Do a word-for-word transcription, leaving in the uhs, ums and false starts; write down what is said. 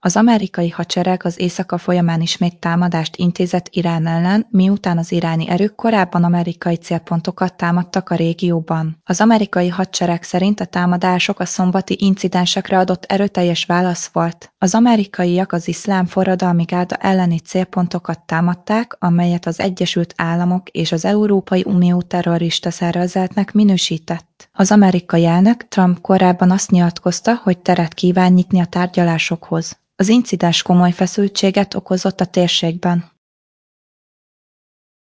Az amerikai hadsereg az éjszaka folyamán ismét támadást intézett Irán ellen, miután az iráni erők korábban amerikai célpontokat támadtak a régióban. Az amerikai hadsereg szerint a támadások a szombati incidensekre adott erőteljes válasz volt. Az amerikaiak az iszlám forradalmi gárda elleni célpontokat támadták, amelyet az Egyesült Államok és az Európai Unió terrorista szervezetnek minősített. Az amerikai elnök Trump korábban azt nyilatkozta, hogy teret kíván nyitni a tárgyalásokhoz. Az incidens komoly feszültséget okozott a térségben.